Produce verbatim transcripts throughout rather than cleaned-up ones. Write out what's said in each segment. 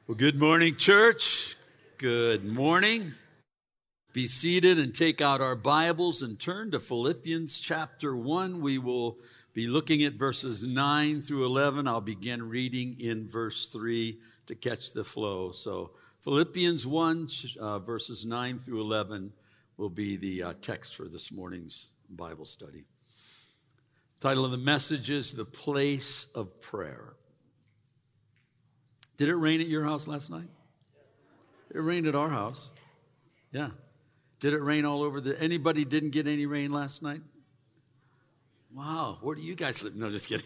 Well, good morning, church. Good morning. Be seated and take out our Bibles and turn to Philippians chapter one. We will be looking at verses nine through eleven. I'll begin reading in verse three to catch the flow. So Philippians one, uh, verses nine through eleven will be the uh, text for this morning's Bible study. The title of the message is The Place of Prayer. Did it rain at your house last night? It rained at our house. Yeah. Did it rain all over the... Anybody didn't get any rain last night? Wow. Where do you guys live? No, just kidding.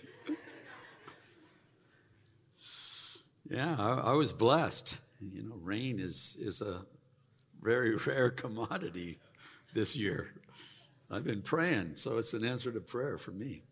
Yeah, I, I was blessed. You know, rain is, is a very rare commodity this year. I've been praying, so it's an answer to prayer for me.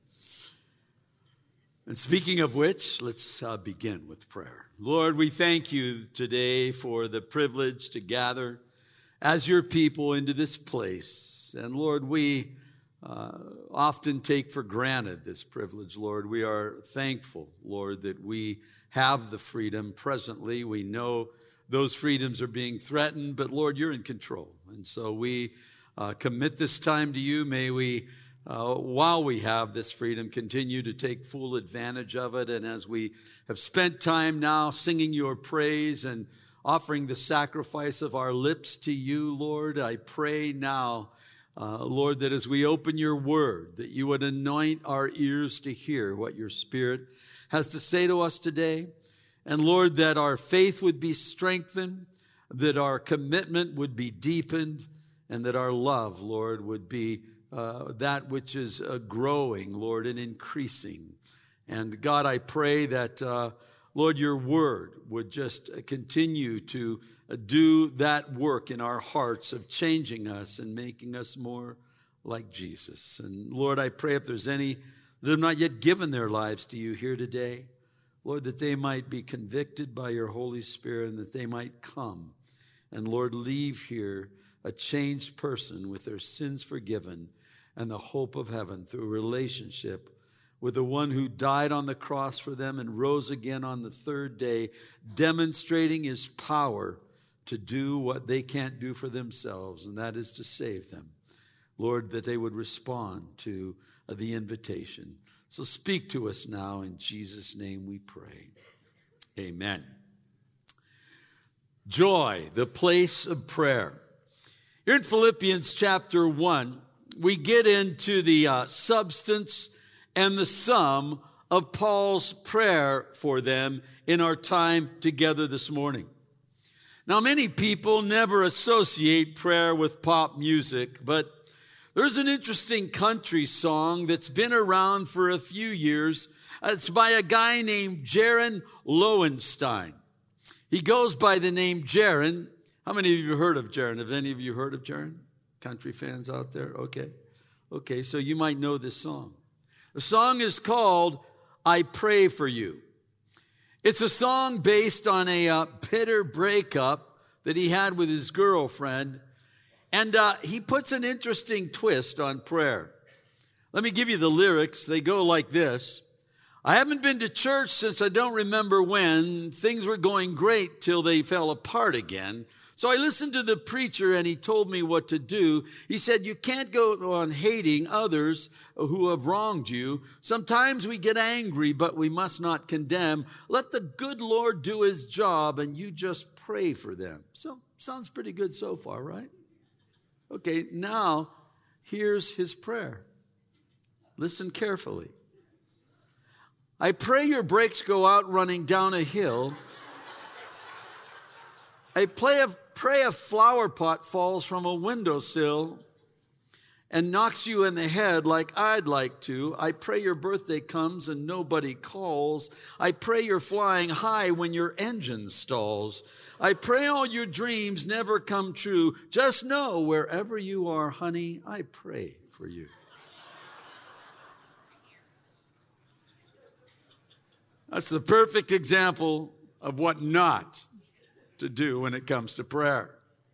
And speaking of which, let's uh, begin with prayer. Lord, we thank you today for the privilege to gather as your people into this place. And Lord, we uh, often take for granted this privilege, Lord. We are thankful, Lord, that we have the freedom presently. We know those freedoms are being threatened, but Lord, you're in control. And so we uh, commit this time to you. May we Uh, while we have this freedom, continue to take full advantage of it. And as we have spent time now singing your praise and offering the sacrifice of our lips to you, Lord, I pray now, uh, Lord, that as we open your word, that you would anoint our ears to hear what your Spirit has to say to us today. And Lord, that our faith would be strengthened, that our commitment would be deepened, and that our love, Lord, would be Uh, that which is uh, growing, Lord, and increasing. And God, I pray that, uh, Lord, your word would just continue to uh, do that work in our hearts of changing us and making us more like Jesus. And Lord, I pray if there's any that have not yet given their lives to you here today, Lord, that they might be convicted by your Holy Spirit and that they might come and, Lord, leave here a changed person with their sins forgiven and the hope of heaven through a relationship with the one who died on the cross for them and rose again on the third day, demonstrating his power to do what they can't do for themselves, and that is to save them. Lord, that they would respond to the invitation. So speak to us now. In Jesus' name we pray. Amen. Joy, the place of prayer. Here in Philippians chapter one, we get into the uh, substance and the sum of Paul's prayer for them in our time together this morning. Now, many people never associate prayer with pop music, but there's an interesting country song that's been around for a few years. It's by a guy named Jaron Lowenstein. He goes by the name Jaron. How many of you have heard of Jaron? Have any of you heard of Jaron? Country fans out there? Okay. Okay, so you might know this song. The song is called I Pray For You. It's a song based on a uh, bitter breakup that he had with his girlfriend. And uh, he puts an interesting twist on prayer. Let me give you the lyrics. They go like this. I haven't been to church since I don't remember when. Things were going great till they fell apart again. So I listened to the preacher and he told me what to do. He said, you can't go on hating others who have wronged you. Sometimes we get angry, but we must not condemn. Let the good Lord do his job and you just pray for them. So sounds pretty good so far, right? Okay, now here's his prayer. Listen carefully. I pray your brakes go out running down a hill. I pray a, pray a flower pot falls from a windowsill and knocks you in the head like I'd like to. I pray your birthday comes and nobody calls. I pray you're flying high when your engine stalls. I pray all your dreams never come true. Just know wherever you are, honey, I pray for you. That's the perfect example of what not to do when it comes to prayer.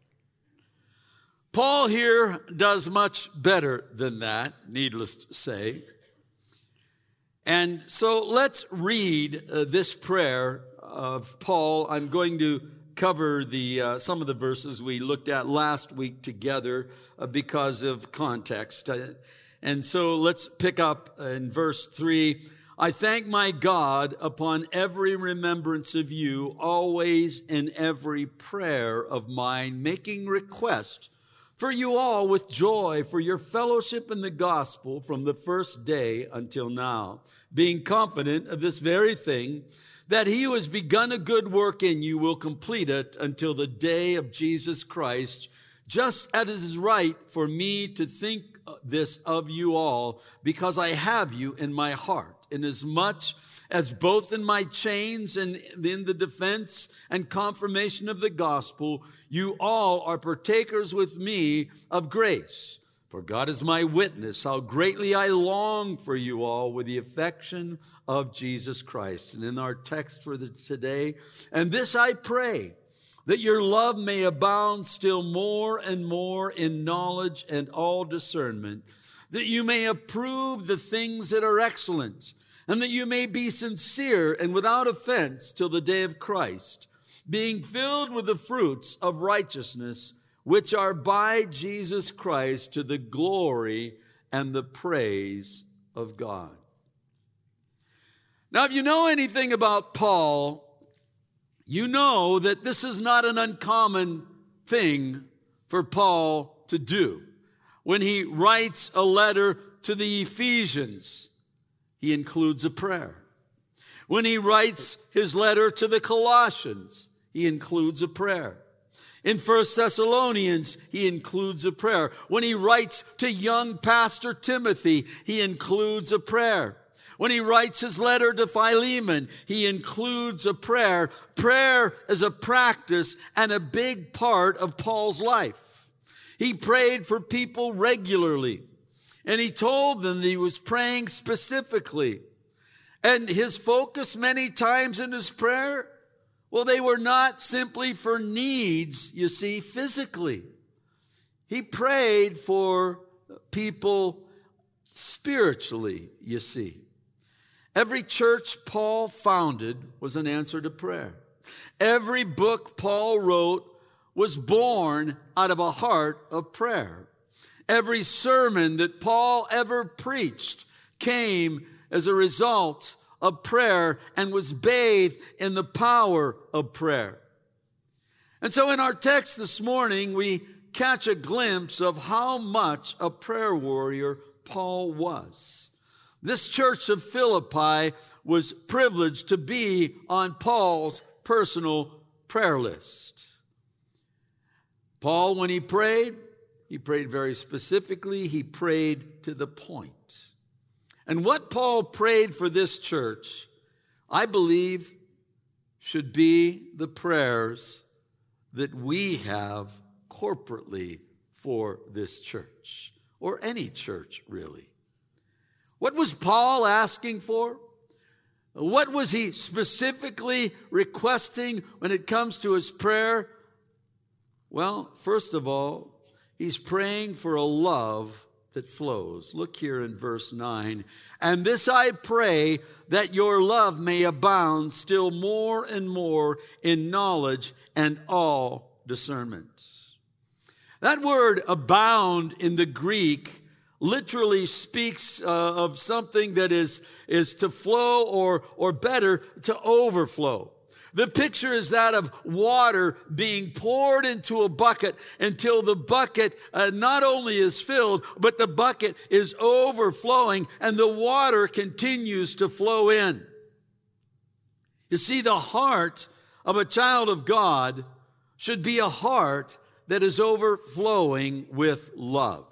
Paul here does much better than that, needless to say. And so let's read uh, this prayer uh, of Paul. I'm going to cover the uh, some of the verses we looked at last week together uh, because of context. Uh, and so let's pick up in verse three. I thank my God upon every remembrance of you, always in every prayer of mine, making request for you all with joy for your fellowship in the gospel from the first day until now, being confident of this very thing, that he who has begun a good work in you will complete it until the day of Jesus Christ, just as it is right for me to think this of you all, because I have you in my heart, inasmuch as both in my chains and in the defense and confirmation of the gospel, you all are partakers with me of grace. For God is my witness, how greatly I long for you all with the affection of Jesus Christ. And in our text for the, today, and this I pray, that your love may abound still more and more in knowledge and all discernment, that you may approve the things that are excellent, and that you may be sincere and without offense till the day of Christ, being filled with the fruits of righteousness, which are by Jesus Christ to the glory and the praise of God. Now, if you know anything about Paul, you know that this is not an uncommon thing for Paul to do. When he writes a letter to the Ephesians, he includes a prayer. When he writes his letter to the Colossians, he includes a prayer. In First Thessalonians, he includes a prayer. When he writes to young Pastor Timothy, he includes a prayer. When he writes his letter to Philemon, he includes a prayer. Prayer is a practice and a big part of Paul's life. He prayed for people regularly, and he told them that he was praying specifically. And his focus many times in his prayer, well, they were not simply for needs, you see, physically. He prayed for people spiritually, you see. Every church Paul founded was an answer to prayer. Every book Paul wrote was born out of a heart of prayer. Every sermon that Paul ever preached came as a result of prayer and was bathed in the power of prayer. And so in our text this morning, we catch a glimpse of how much a prayer warrior Paul was. This church of Philippi was privileged to be on Paul's personal prayer list. Paul, when he prayed, he prayed very specifically. He prayed to the point. And what Paul prayed for this church, I believe, should be the prayers that we have corporately for this church, or any church, really. What was Paul asking for? What was he specifically requesting when it comes to his prayer? Well, first of all, he's praying for a love that flows. Look here in verse nine. And this I pray, that your love may abound still more and more in knowledge and all discernment. That word abound in the Greek literally speaks uh, of something that is, is to flow or, or better, to overflow. The picture is that of water being poured into a bucket until the bucket uh, not only is filled, but the bucket is overflowing and the water continues to flow in. You see, the heart of a child of God should be a heart that is overflowing with love.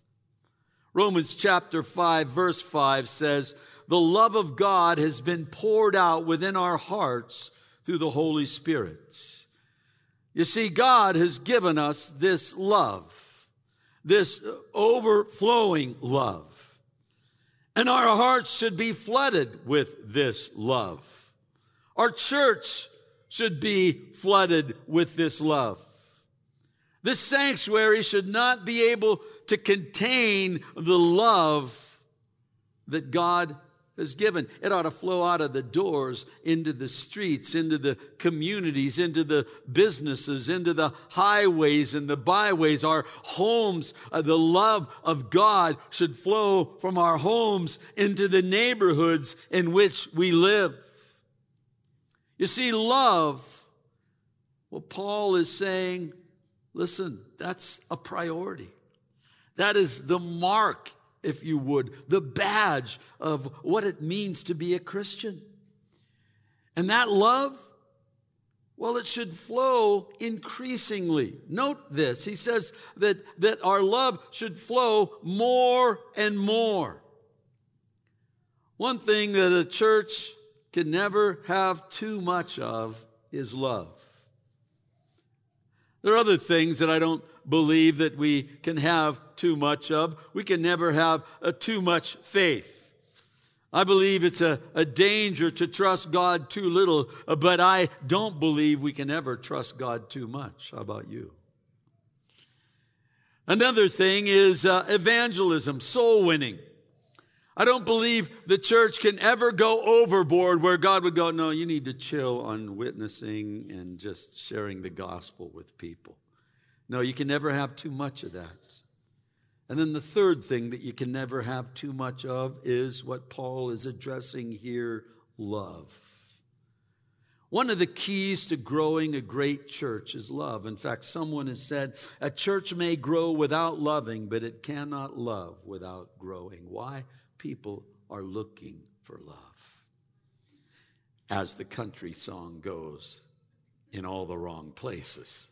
Romans chapter five, verse five says, the love of God has been poured out within our hearts through the Holy Spirit. You see, God has given us this love, this overflowing love. And our hearts should be flooded with this love. Our church should be flooded with this love. This sanctuary should not be able to contain the love that God has given. It ought to flow out of the doors into the streets, into the communities, into the businesses, into the highways and the byways. Our homes, uh, the love of God should flow from our homes into the neighborhoods in which we live. You see, love, well, Paul is saying, listen, that's a priority. That is the mark, if you would, the badge of what it means to be a Christian. And that love, well, it should flow increasingly. Note this. He says that, that our love should flow more and more. One thing that a church can never have too much of is love. There are other things that I don't believe that we can have too much of. We can never have uh, too much faith. I believe it's a, a danger to trust God too little, uh, but I don't believe we can ever trust God too much. How about you? Another thing is uh, evangelism, soul winning. I don't believe the church can ever go overboard where God would go, no, you need to chill on witnessing and just sharing the gospel with people. No, you can never have too much of that. And then the third thing that you can never have too much of is what Paul is addressing here, love. One of the keys to growing a great church is love. In fact, someone has said, a church may grow without loving, but it cannot love without growing. Why? People are looking for love. As the country song goes, in all the wrong places.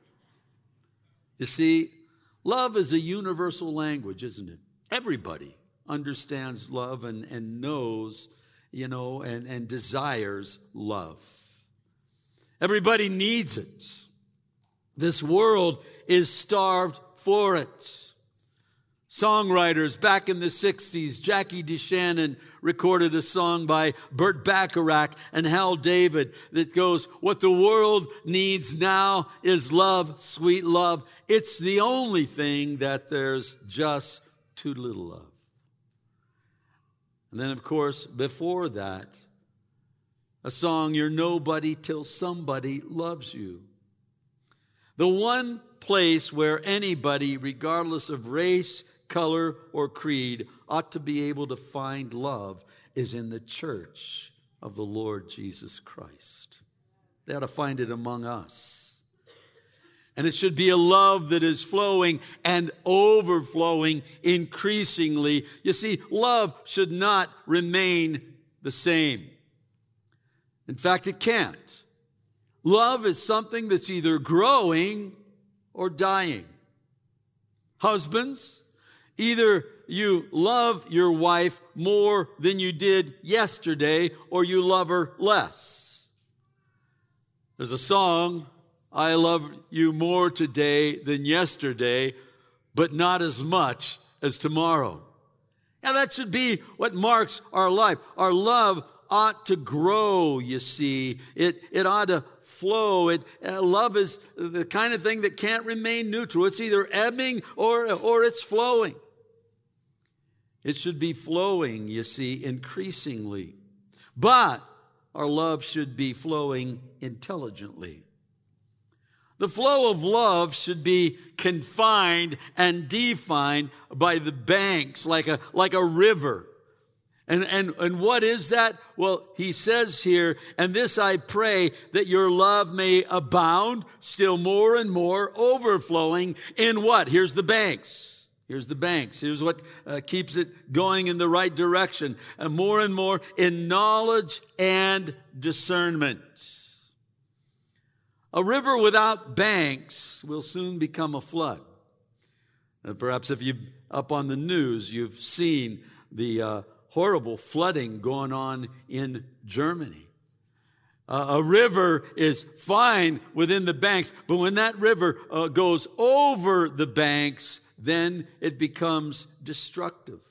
You see, love is a universal language, isn't it? Everybody understands love and, and knows, you know, and, and desires love. Everybody needs it. This world is starved for it. Songwriters back in the sixties, Jackie DeShannon recorded a song by Burt Bacharach and Hal David that goes, what the world needs now is love, sweet love. It's the only thing that there's just too little of. And then, of course, before that, a song, You're Nobody Till Somebody Loves You. The one place where anybody, regardless of race, color, or creed, ought to be able to find love is in the church of the Lord Jesus Christ. They ought to find it among us. And it should be a love that is flowing and overflowing increasingly. You see, love should not remain the same. In fact, it can't. Love is something that's either growing or dying. Husbands, either you love your wife more than you did yesterday, or you love her less. There's a song, I love you more today than yesterday, but not as much as tomorrow. Now that should be what marks our life. Our love ought to grow, you see. It, it ought to flow. It, uh, love is the kind of thing that can't remain neutral. It's either ebbing or, or it's flowing. It should be flowing, you see, increasingly. But our love should be flowing intelligently. The flow of love should be confined and defined by the banks, like a, like a river. And, and, and what is that? Well, he says here, and this I pray, that your love may abound still more and more, overflowing in what? Here's the banks. Here's the banks. Here's what uh, keeps it going in the right direction. And more and more in knowledge and discernment. A river without banks will soon become a flood. Uh, perhaps if you're up on the news, you've seen the uh, horrible flooding going on in Germany. Uh, a river is fine within the banks, but when that river uh, goes over the banks, then it becomes destructive.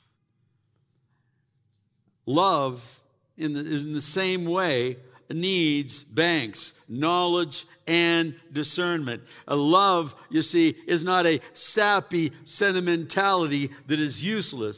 Love, in the, in the same way, needs banks, knowledge and discernment. A love, you see, is not a sappy sentimentality that is useless.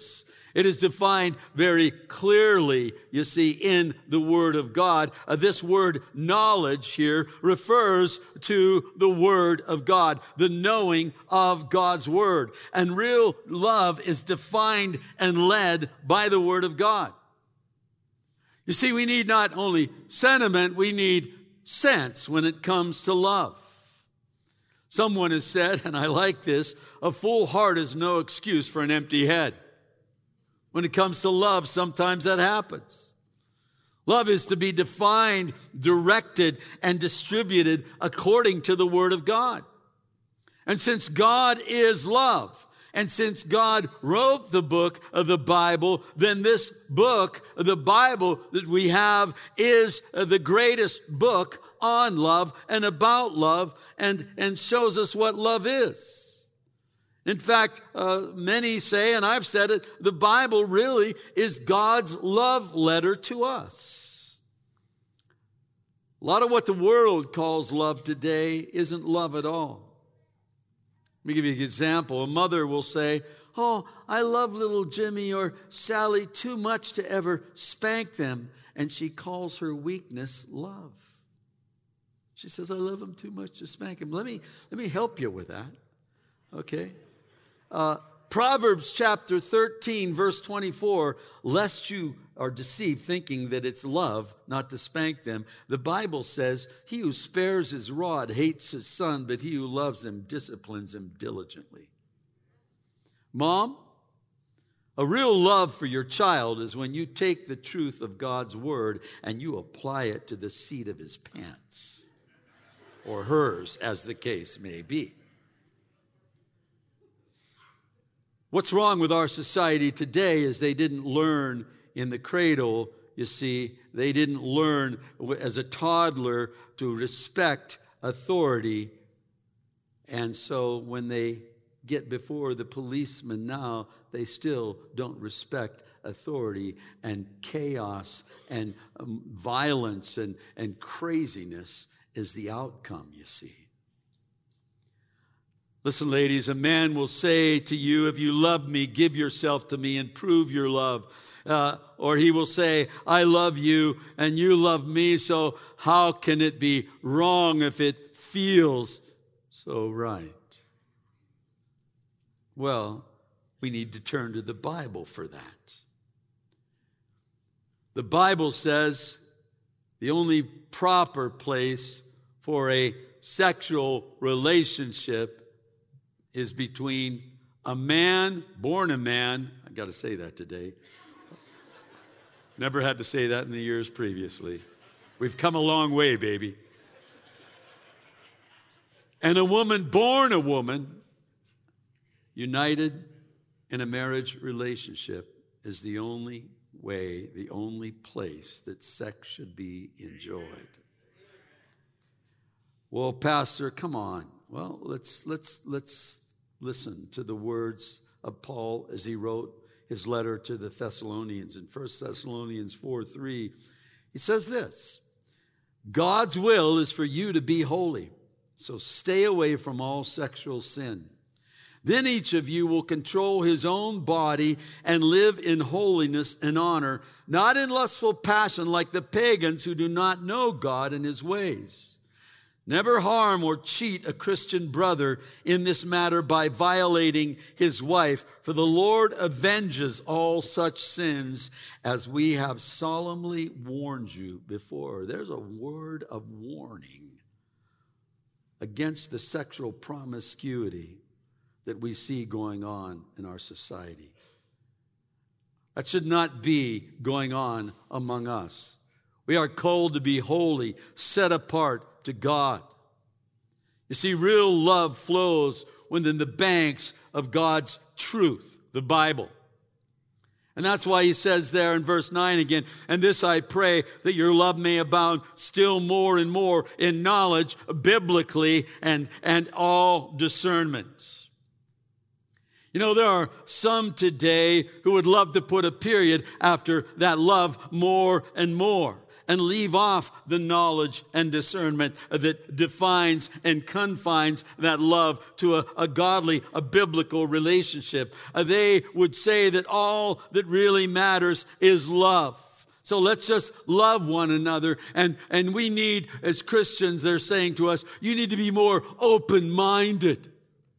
It is defined very clearly, you see, in the Word of God. Uh, this word knowledge here refers to the Word of God, the knowing of God's Word. And real love is defined and led by the Word of God. You see, we need not only sentiment, we need sense when it comes to love. Someone has said, and I like this, a full heart is no excuse for an empty head. When it comes to love, sometimes that happens. Love is to be defined, directed, and distributed according to the Word of God. And since God is love, and since God wrote the book of the Bible, then this book, the Bible that we have, is the greatest book on love and about love, and, and shows us what love is. In fact, uh, many say, and I've said it, the Bible really is God's love letter to us. A lot of what the world calls love today isn't love at all. Let me give you an example. A mother will say, "Oh, I love little Jimmy or Sally too much to ever spank them." And she calls her weakness love. She says, "I love him too much to spank him." Let me, let me help you with that, okay? Uh, Proverbs chapter thirteen, verse twenty-four, lest you are deceived thinking that it's love not to spank them. The Bible says, "He who spares his rod hates his son, but he who loves him disciplines him diligently." Mom, a real love for your child is when you take the truth of God's word and you apply it to the seat of his pants, or hers, as the case may be. What's wrong with our society today is they didn't learn in the cradle, you see, they didn't learn as a toddler to respect authority. And so when they get before the policeman now, they still don't respect authority, and chaos and um, violence and, and craziness is the outcome, you see. Listen, ladies, a man will say to you, "If you love me, give yourself to me and prove your love." Uh, or he will say, "I love you and you love me, so how can it be wrong if it feels so right?" Well, we need to turn to the Bible for that. The Bible says the only proper place for a sexual relationship is between a man, born a man. I got to say that today. Never had to say that in the years previously. We've come a long way, baby. And a woman born a woman, united in a marriage relationship, is the only way, the only place that sex should be enjoyed. Well, Pastor, come on. Well, let's let's let's listen to the words of Paul as he wrote his letter to the Thessalonians in First Thessalonians four three. He says this: "God's will is for you to be holy, so stay away from all sexual sin. Then each of you will control his own body and live in holiness and honor, not in lustful passion like the pagans who do not know God and his ways. Never harm or cheat a Christian brother in this matter by violating his wife, for the Lord avenges all such sins, as we have solemnly warned you before." There's a word of warning against the sexual promiscuity that we see going on in our society. That should not be going on among us. We are called to be holy, set apart to God. You see, real love flows within the banks of God's truth, the Bible. And that's why he says there in verse nine again, "And this I pray, that your love may abound still more and more in knowledge, biblically, and, and all discernment." You know, there are some today who would love to put a period after that love more and more. and leave off the knowledge and discernment that defines and confines that love to a, a godly, a biblical relationship. Uh, they would say that all that really matters is love. So let's just love one another. And, and we need, as Christians, they're saying to us, you need to be more open-minded.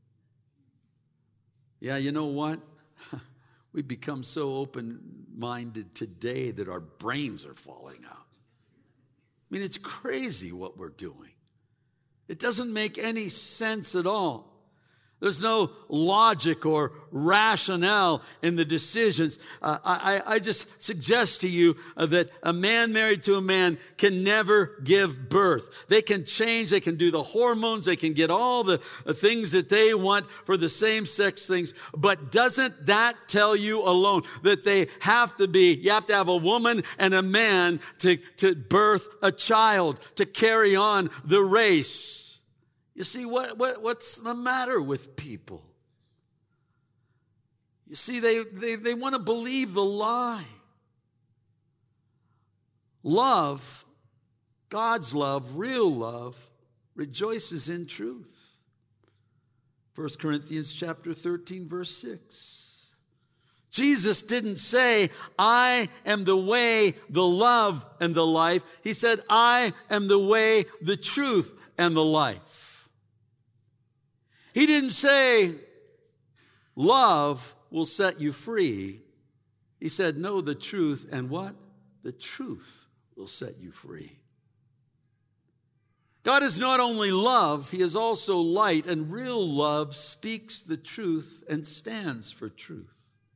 Yeah, you know what? We've become so open-minded today that our brains are falling out. I mean, it's crazy what we're doing. It doesn't make any sense at all. There's no logic or rationale in the decisions. Uh, I, I just suggest to you uh, that a man married to a man can never give birth. They can change. They can do the hormones. They can get all the uh, things that they want for the same-sex things. But doesn't that tell you alone that they have to be, you have to have a woman and a man to, to birth a child, to carry on the race? You see, what, what what's the matter with people? You see, they, they, they want to believe the lie. Love, God's love, real love, rejoices in truth. First Corinthians chapter thirteen, verse six. Jesus didn't say, I am the way, the love, and the life. He said, I am the way, the truth, and the life. He didn't say, love will set you free. He said, know the truth, and what? The truth will set you free. God is not only love, he is also light, and real love speaks the truth and stands for truth.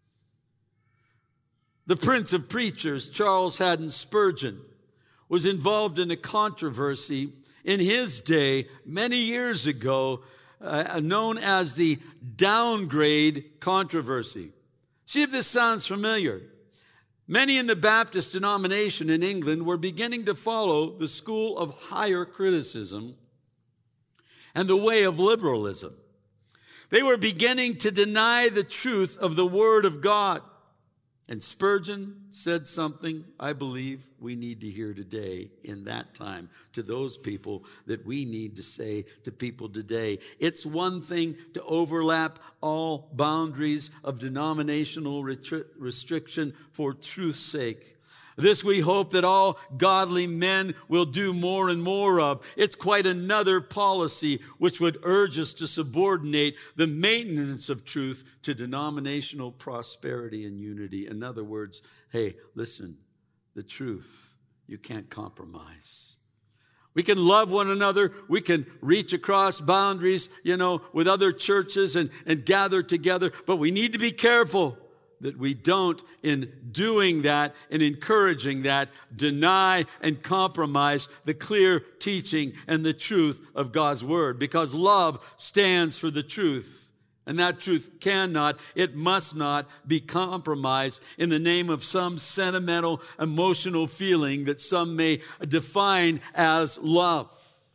The Prince of Preachers, Charles Haddon Spurgeon, was involved in a controversy in his day many years ago, Uh, known as the downgrade controversy. See if this sounds familiar. Many in the Baptist denomination in England were beginning to follow the school of higher criticism and the way of liberalism. They were beginning to deny the truth of the Word of God. And Spurgeon said something I believe we need to hear today in that time to those people that we need to say to people today. It's one thing to overlap all boundaries of denominational retri- restriction for truth's sake. This we hope that all godly men will do more and more of. It's quite another policy which would urge us to subordinate the maintenance of truth to denominational prosperity and unity. In other words, hey, listen, the truth, you can't compromise. We can love one another. We can reach across boundaries, you know, with other churches and, and gather together. But we need to be careful that we don't, in doing that and encouraging that, deny and compromise the clear teaching and the truth of God's Word. Because love stands for the truth. And that truth cannot, it must not be compromised in the name of some sentimental, emotional feeling that some may define as love.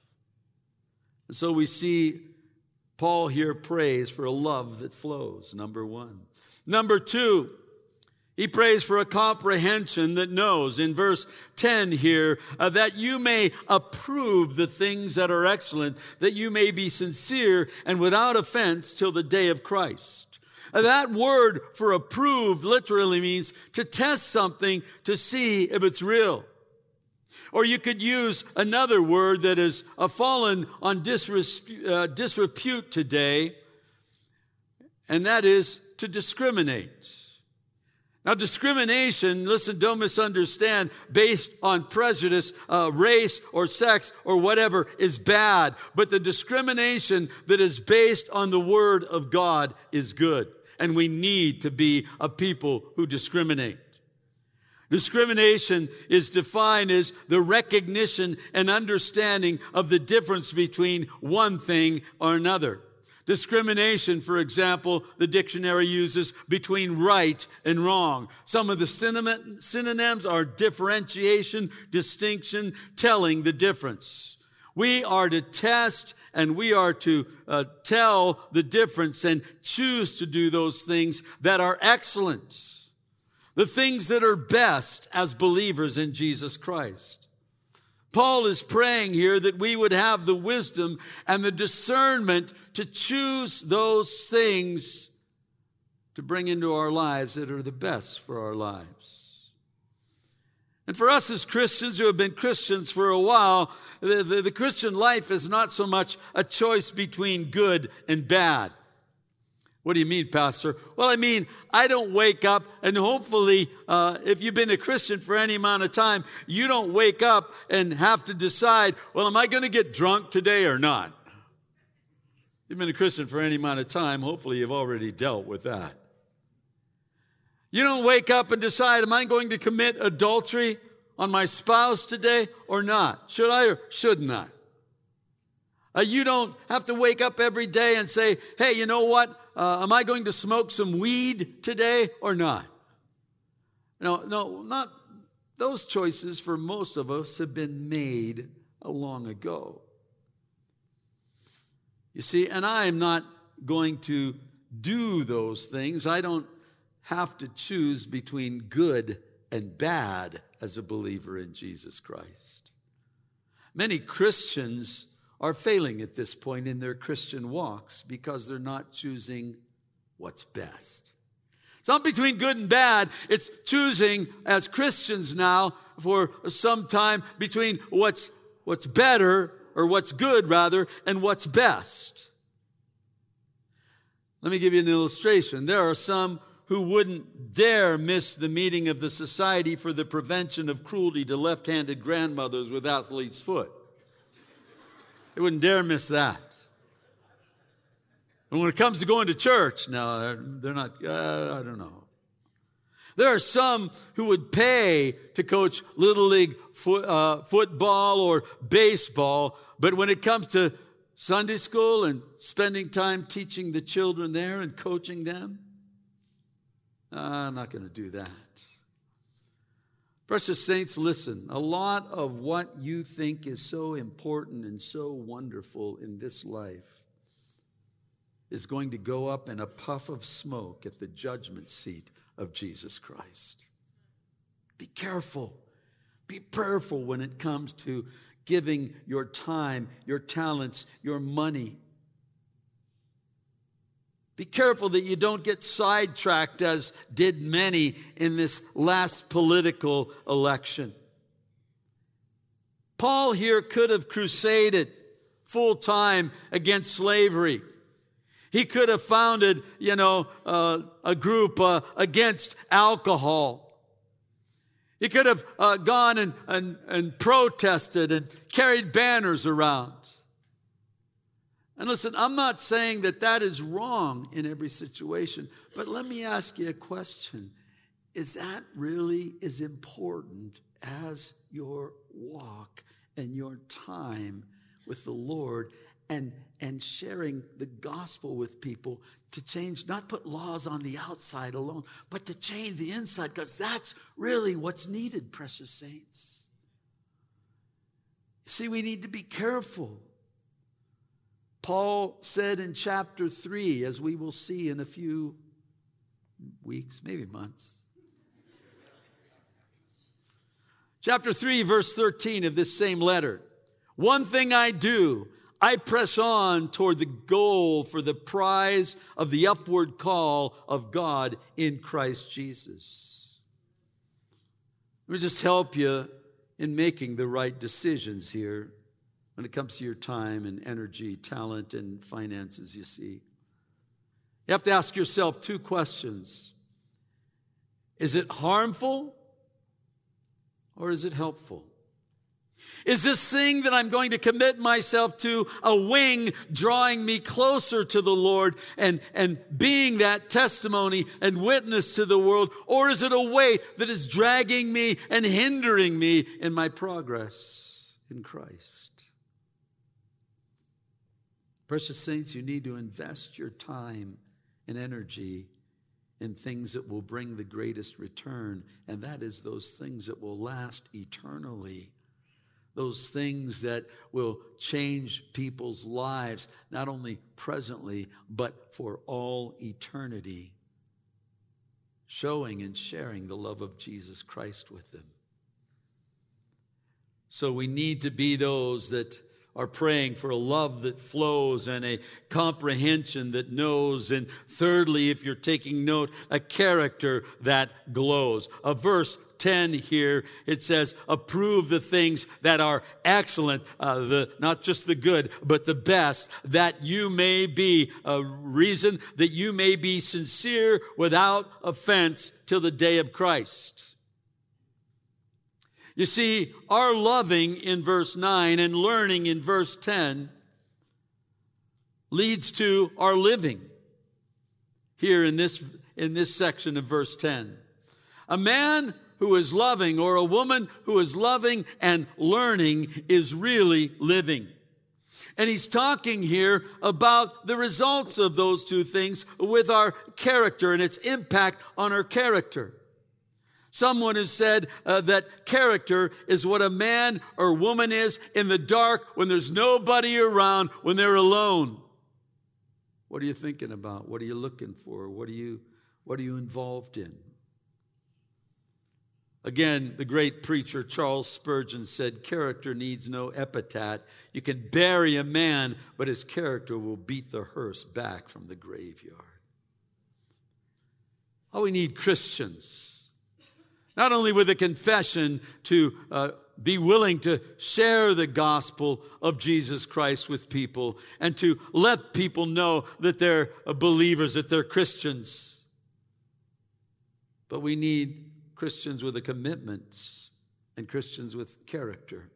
And so we see Paul here prays for a love that flows, number one. Number two, he prays for a comprehension that knows. In verse ten here, uh, that you may approve the things that are excellent, that you may be sincere and without offense till the day of Christ. Uh, that word for approve literally means to test something to see if it's real. Or you could use another word that is uh, fallen on disres- uh, disrepute today, and that is to discriminate. Now, discrimination, listen, don't misunderstand, based on prejudice, uh, race or sex or whatever is bad. But the discrimination that is based on the Word of God is good. And we need to be a people who discriminate. Discrimination is defined as the recognition and understanding of the difference between one thing or another. Discrimination, for example, the dictionary uses between right and wrong. Some of the synonyms are differentiation, distinction, telling the difference. We are to test and we are to uh, tell the difference and choose to do those things that are excellent. The things that are best as believers in Jesus Christ. Paul is praying here that we would have the wisdom and the discernment to choose those things to bring into our lives that are the best for our lives. And for us as Christians who have been Christians for a while, the, the, the Christian life is not so much a choice between good and bad. What do you mean, Pastor? Well, I mean, I don't wake up, and hopefully, uh, if you've been a Christian for any amount of time, you don't wake up and have to decide, well, am I going to get drunk today or not? You've been a Christian for any amount of time, hopefully you've already dealt with that. You don't wake up and decide, am I going to commit adultery on my spouse today or not? Should I or should not? Uh, you don't have to wake up every day and say, hey, you know what? Uh, am I going to smoke some weed today or not? No, no, not those choices for most of us have been made long ago. You see, and I am not going to do those things. I don't have to choose between good and bad as a believer in Jesus Christ. Many Christians are failing at this point in their Christian walks because they're not choosing what's best. It's not between good and bad. It's choosing as Christians now for some time between what's, what's better, or what's good rather, and what's best. Let me give you an illustration. There are some who wouldn't dare miss the meeting of the Society for the Prevention of Cruelty to Left-Handed Grandmothers with Athlete's Foot. They wouldn't dare miss that. And when it comes to going to church, no, they're, they're not, uh, I don't know. There are some who would pay to coach Little League fo- uh, football or baseball, but when it comes to Sunday school and spending time teaching the children there and coaching them, uh, I'm not going to do that. Precious saints, listen, a lot of what you think is so important and so wonderful in this life is going to go up in a puff of smoke at the judgment seat of Jesus Christ. Be careful. Be prayerful when it comes to giving your time, your talents, your money. Be careful that you don't get sidetracked as did many in this last political election. Paul here could have crusaded full time against slavery. He could have founded, you know, uh, a group uh, against alcohol. He could have uh, gone and, and, and protested and carried banners around. And listen, I'm not saying that that is wrong in every situation, but let me ask you a question. Is that really as important as your walk and your time with the Lord and, and sharing the gospel with people to change, not put laws on the outside alone, but to change the inside, because that's really what's needed, precious saints. See, we need to be careful. Paul said in chapter three, as we will see in a few weeks, maybe months. Chapter three, verse thirteen of this same letter. One thing I do, I press on toward the goal for the prize of the upward call of God in Christ Jesus. Let me just help you in making the right decisions here when it comes to your time and energy, talent, and finances, you see. You have to ask yourself two questions. Is it harmful or is it helpful? Is this thing that I'm going to commit myself to a wing drawing me closer to the Lord and, and being that testimony and witness to the world? Or is it a weight that is dragging me and hindering me in my progress in Christ? Precious saints, you need to invest your time and energy in things that will bring the greatest return, and that is those things that will last eternally. Those things that will change people's lives, not only presently, but for all eternity, showing and sharing the love of Jesus Christ with them. So we need to be those that are praying for a love that flows and a comprehension that knows. And thirdly, if you're taking note, a character that glows. A verse ten here, it says, approve the things that are excellent, uh, the not just the good, but the best, that you may be a reason, that you may be sincere without offense till the day of Christ. You see, our loving in verse nine and learning in verse ten leads to our living here in this, in this section of verse ten. A man who is loving or a woman who is loving and learning is really living. And he's talking here about the results of those two things with our character and its impact on our character. Someone has said uh, that character is what a man or woman is in the dark when there's nobody around, when they're alone. What are you thinking about? What are you looking for? What are you, what are you involved in? Again, the great preacher Charles Spurgeon said, character needs no epitaph. You can bury a man, but his character will beat the hearse back from the graveyard. Oh, we need Christians. Not only with a confession to uh, be willing to share the gospel of Jesus Christ with people and to let people know that they're believers, that they're Christians. But we need Christians with a commitment and Christians with character.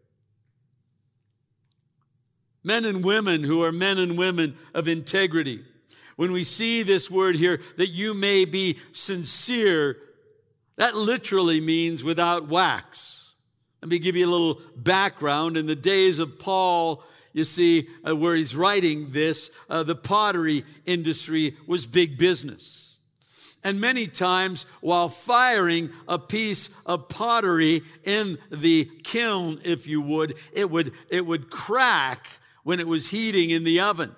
Men and women who are men and women of integrity. When we see this word here, that you may be sincere, that literally means without wax. Let me give you a little background. In the days of Paul, you see, uh, where he's writing this, uh, the pottery industry was big business. And many times while firing a piece of pottery in the kiln, if you would, it would, it would crack when it was heating in the oven.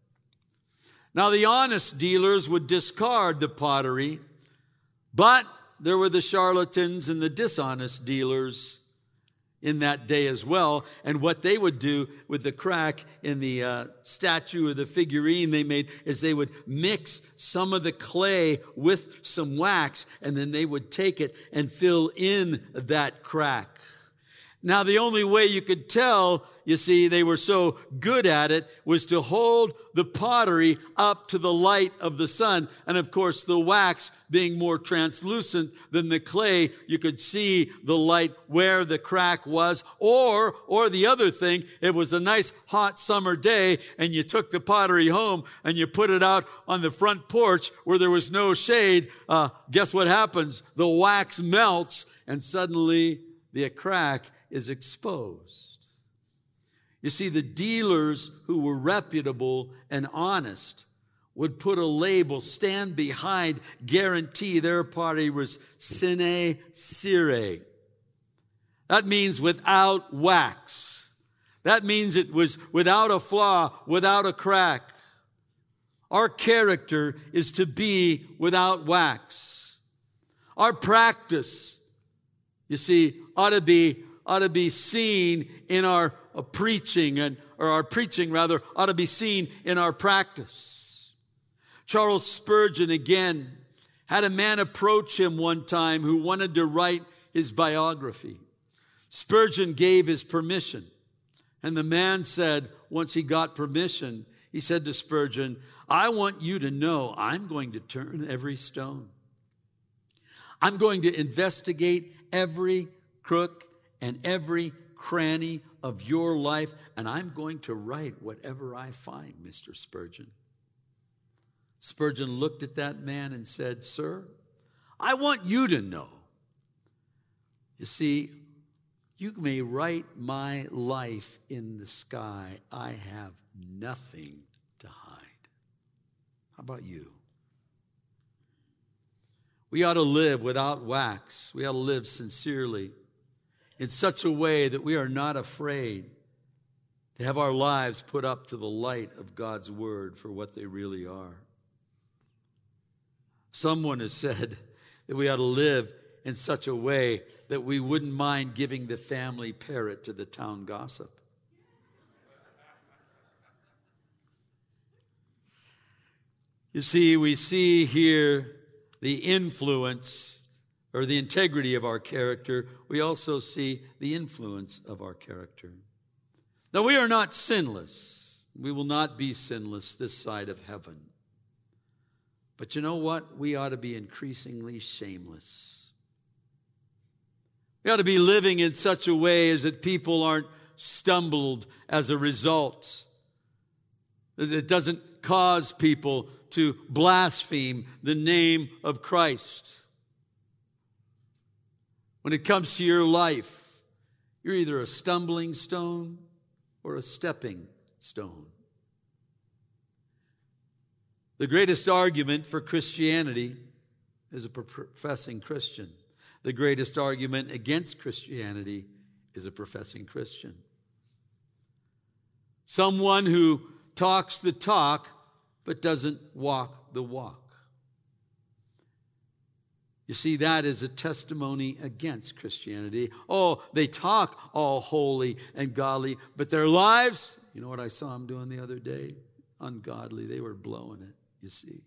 Now the honest dealers would discard the pottery, but there were the charlatans and the dishonest dealers in that day as well. And what they would do with the crack in the uh, statue or the figurine they made is they would mix some of the clay with some wax, and then they would take it and fill in that crack. Now, the only way you could tell, you see, they were so good at it, was to hold the pottery up to the light of the sun. And of course, the wax being more translucent than the clay, you could see the light where the crack was. Or, or the other thing, it was a nice hot summer day and you took the pottery home and you put it out on the front porch where there was no shade. Uh, guess what happens? The wax melts and suddenly the crack is exposed. You see, the dealers who were reputable and honest would put a label, stand behind, guarantee their pottery was sine cera. That means without wax. That means it was without a flaw, without a crack. Our character is to be without wax. Our practice, you see, ought to be ought to be seen in our uh, preaching, and or our preaching rather ought to be seen in our practice. Charles Spurgeon again had a man approach him one time who wanted to write his biography. Spurgeon gave his permission, and the man said, once he got permission, he said to Spurgeon, "I want you to know I'm going to turn every stone. I'm going to investigate every crook and every cranny of your life, and I'm going to write whatever I find, Mister Spurgeon." Spurgeon looked at that man and said, "Sir, I want you to know. You see, you may write my life in the sky. I have nothing to hide." How about you? We ought to live without wax. We ought to live sincerely, in such a way that we are not afraid to have our lives put up to the light of God's word for what they really are. Someone has said that we ought to live in such a way that we wouldn't mind giving the family parrot to the town gossip. You see, we see here the influence or the integrity of our character. We also see the influence of our character. Now, we are not sinless. We will not be sinless this side of heaven. But you know what? We ought to be increasingly shameless. We ought to be living in such a way as that people aren't stumbled as a result. That it doesn't cause people to blaspheme the name of Christ. When it comes to your life, you're either a stumbling stone or a stepping stone. The greatest argument for Christianity is a professing Christian. The greatest argument against Christianity is a professing Christian. Someone who talks the talk but doesn't walk the walk. You see, that is a testimony against Christianity. Oh, they talk all holy and godly, but their lives, you know what I saw them doing the other day? Ungodly. They were blowing it, you see.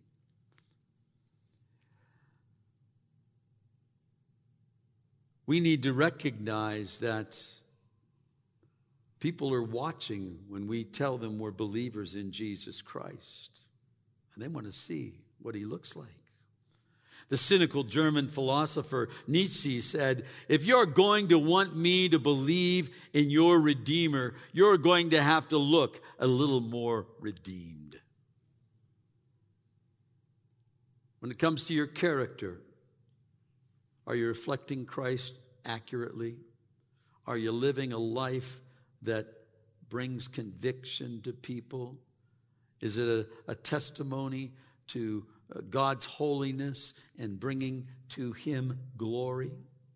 We need to recognize that people are watching when we tell them we're believers in Jesus Christ. And they want to see what he looks like. The cynical German philosopher Nietzsche said, if you're going to want me to believe in your Redeemer, you're going to have to look a little more redeemed. When it comes to your character, are you reflecting Christ accurately? Are you living a life that brings conviction to people? Is it a, a testimony to God's holiness and bringing to him glory?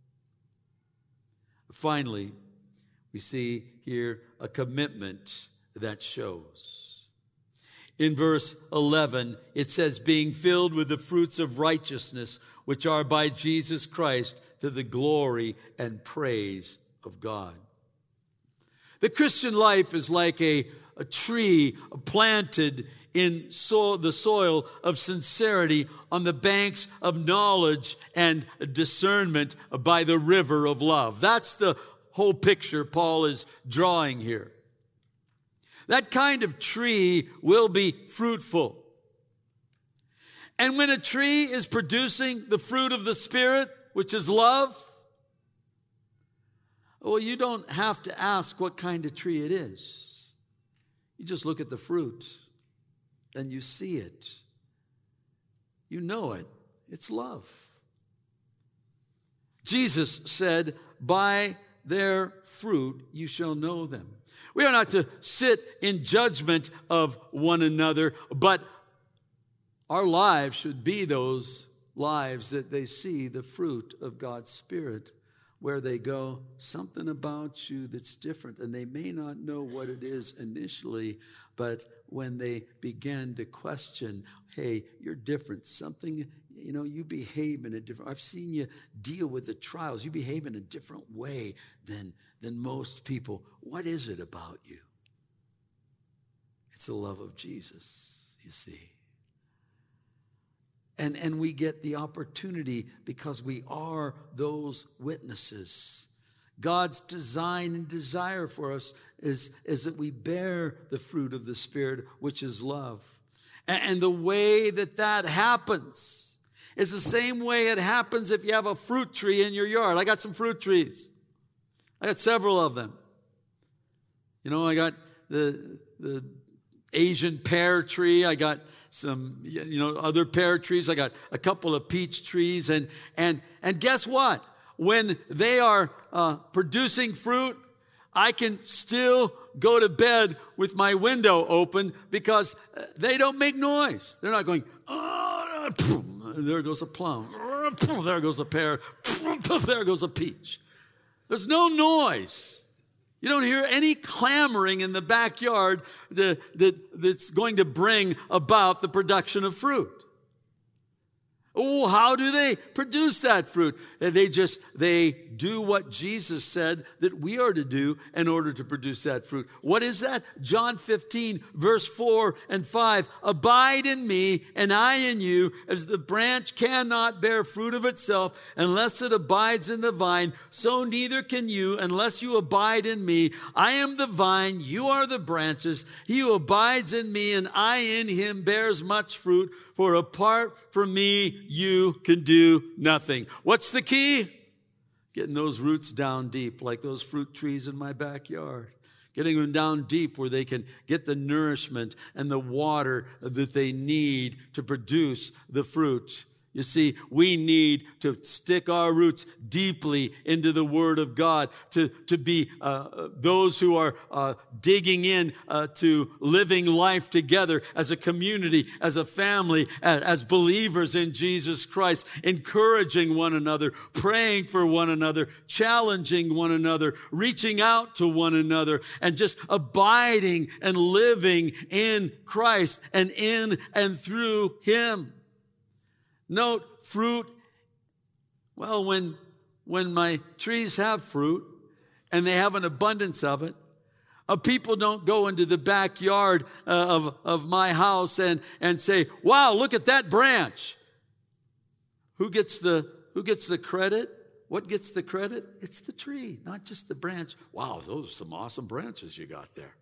Finally, we see here a commitment that shows. In verse eleven, it says, being filled with the fruits of righteousness, which are by Jesus Christ, to the glory and praise of God. The Christian life is like a, a tree planted in so, the soil of sincerity on the banks of knowledge and discernment by the river of love. That's the whole picture Paul is drawing here. That kind of tree will be fruitful. And when a tree is producing the fruit of the Spirit, which is love, well, you don't have to ask what kind of tree it is. You just look at the fruit. And you see it. You know it. It's love. Jesus said, by their fruit you shall know them. We are not to sit in judgment of one another, but our lives should be those lives that they see the fruit of God's Spirit. Where they go, something about you that's different. And they may not know what it is initially, but when they begin to question, hey, you're different. Something, you know, you behave in a different, I've seen you deal with the trials. You behave in a different way than, than most people. What is it about you? It's the love of Jesus, you see. And, and we get the opportunity because we are those witnesses. God's design and desire for us is, is that we bear the fruit of the Spirit, which is love. And, and the way that that happens is the same way it happens if you have a fruit tree in your yard. I got some fruit trees. I got several of them. You know, I got the, the Asian pear tree. I got some, you know, other pear trees. I got a couple of peach trees. And, and, and guess what? When they are uh, producing fruit, I can still go to bed with my window open because they don't make noise. They're not going, oh, there goes a plum. There goes a pear. There goes a peach. There's no noise. You don't hear any clamoring in the backyard that, that, that's going to bring about the production of fruit. Oh, how do they produce that fruit? They just, they do what Jesus said that we are to do in order to produce that fruit. What is that? John fifteen, verse four and five. Abide in me and I in you, as the branch cannot bear fruit of itself unless it abides in the vine, so neither can you unless you abide in me. I am the vine, you are the branches. He who abides in me and I in him bears much fruit, for apart from me, you can do nothing. What's the key? Getting those roots down deep, like those fruit trees in my backyard. Getting them down deep where they can get the nourishment and the water that they need to produce the fruit. You see, we need to stick our roots deeply into the Word of God, to, to be uh, those who are uh, digging in uh, to living life together as a community, as a family, as, as believers in Jesus Christ, encouraging one another, praying for one another, challenging one another, reaching out to one another, and just abiding and living in Christ and in and through Him. Note, fruit, well, when, when my trees have fruit and they have an abundance of it, uh, people don't go into the backyard uh, of, of my house and, and say, wow, look at that branch. Who gets the, who gets the credit? What gets the credit? It's the tree, not just the branch. Wow, those are some awesome branches you got there.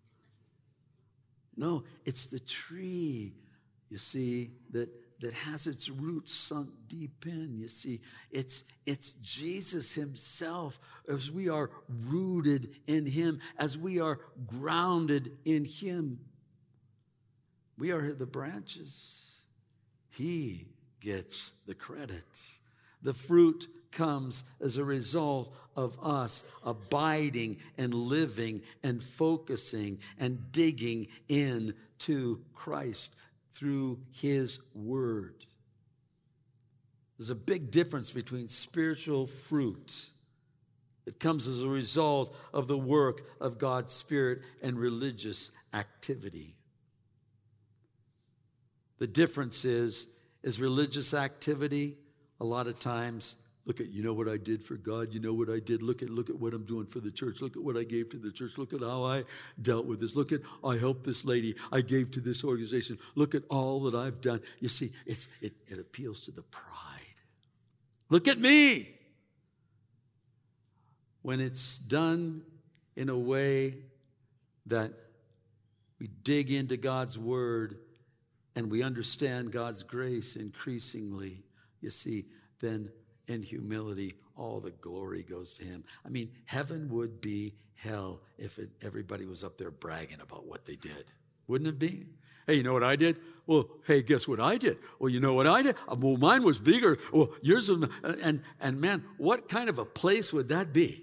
No, it's the tree, you see, that that has its roots sunk deep in. You see, it's, it's Jesus himself, as we are rooted in him, as we are grounded in him. We are the branches. He gets the credit. The fruit comes as a result of us abiding and living and focusing and digging into Christ through his word. There's a big difference between spiritual fruit that comes as a result of the work of God's Spirit and religious activity. The difference is, is religious activity, a lot of times, look at, you know what I did for God? You know what I did? Look at, look at what I'm doing for the church. Look at what I gave to the church. Look at how I dealt with this. Look at, I helped this lady. I gave to this organization. Look at all that I've done. You see, it's, it, it appeals to the pride. Look at me. When it's done in a way that we dig into God's word and we understand God's grace increasingly, you see, then in humility, all the glory goes to him. I mean, heaven would be hell if it, everybody was up there bragging about what they did. Wouldn't it be? Hey, you know what I did? Well, hey, guess what I did? Well, you know what I did? Well, mine was bigger. Well, yours was, and, and man, what kind of a place would that be?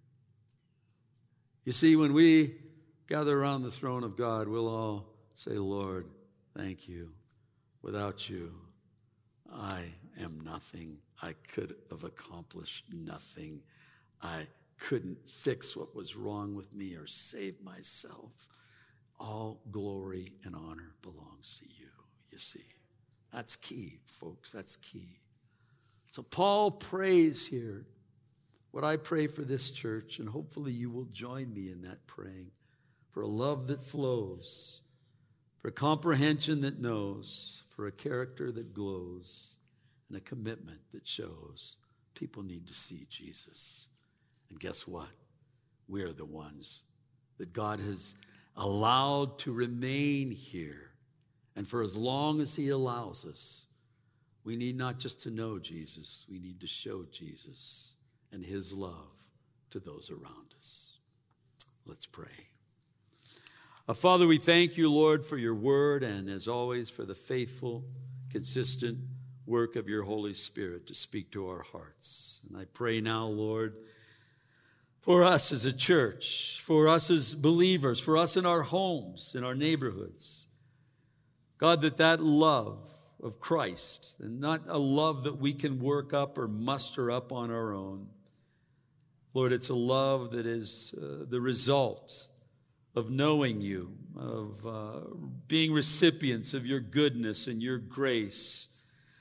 You see, when we gather around the throne of God, we'll all say, Lord, thank you. Without you, I am nothing. I could have accomplished nothing. I couldn't fix what was wrong with me or save myself. All glory and honor belongs to you, you see. That's key, folks. That's key. So Paul prays here. What I pray for this church, and hopefully you will join me in that praying, for a love that flows, for a comprehension that knows, for a character that glows, and a commitment that shows people need to see Jesus. And guess what? We are the ones that God has allowed to remain here. And for as long as he allows us, we need not just to know Jesus, we need to show Jesus and his love to those around us. Let's pray. Uh, Father, we thank you, Lord, for your word, and as always, for the faithful, consistent work of your Holy Spirit to speak to our hearts. And I pray now, Lord, for us as a church, for us as believers, for us in our homes, in our neighborhoods, God, that that love of Christ, and not a love that we can work up or muster up on our own, Lord, it's a love that is uh, the result of knowing you, of uh, being recipients of your goodness and your grace,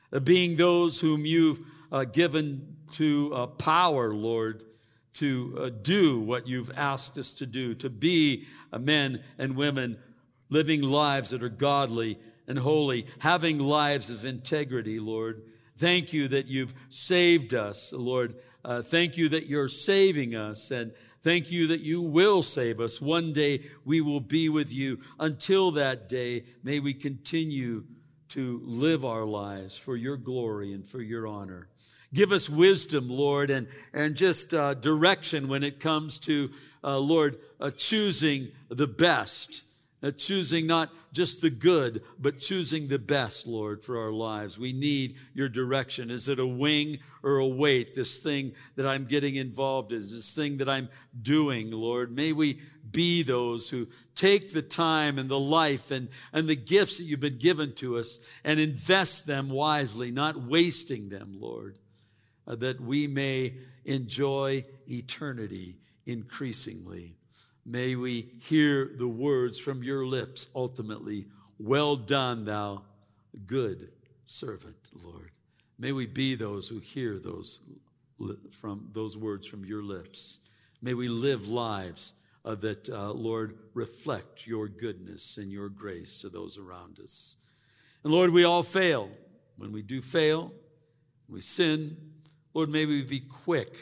uh, being those whom you've uh, given to uh, power, Lord, to uh, do what you've asked us to do, to be uh, men and women living lives that are godly and holy, having lives of integrity, Lord. Thank you that you've saved us, Lord. Uh, thank you that you're saving us, and thank you that you will save us. One day we will be with you. Until that day, may we continue to live our lives for your glory and for your honor. Give us wisdom, Lord, and, and just uh, direction when it comes to, uh, Lord, uh, choosing the best, uh, choosing not just the good, but choosing the best, Lord, for our lives. We need your direction. Is it a wing or a weight, this thing that I'm getting involved in, this thing that I'm doing, Lord? May we be those who take the time and the life and, and the gifts that you've been given to us and invest them wisely, not wasting them, Lord, uh, that we may enjoy eternity increasingly. May we hear the words from your lips ultimately, well done, thou good servant, Lord. May we be those who hear those from those words from your lips. May we live lives uh, that, uh, Lord, reflect your goodness and your grace to those around us. And Lord, we all fail. When we do fail, we sin, Lord, may we be quick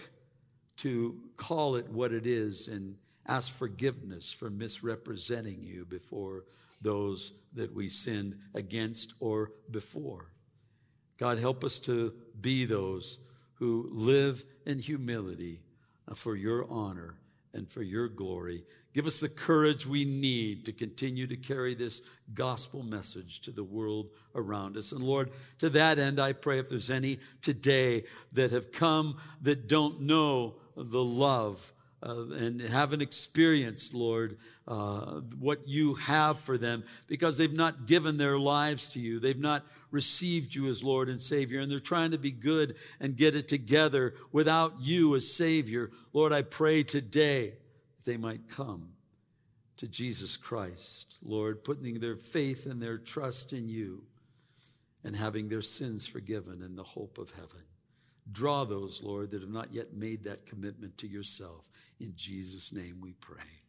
to call it what it is and ask forgiveness for misrepresenting you before those that we sinned against or before. God, help us to be those who live in humility for your honor and for your glory. Give us the courage we need to continue to carry this gospel message to the world around us. And Lord, to that end, I pray if there's any today that have come that don't know the love Uh, and haven't experienced, Lord, uh, what you have for them because they've not given their lives to you. They've not received you as Lord and Savior, and they're trying to be good and get it together without you as Savior. Lord, I pray today that they might come to Jesus Christ, Lord, putting their faith and their trust in you and having their sins forgiven in the hope of heaven. Draw those, Lord, that have not yet made that commitment to yourself. In Jesus' name we pray.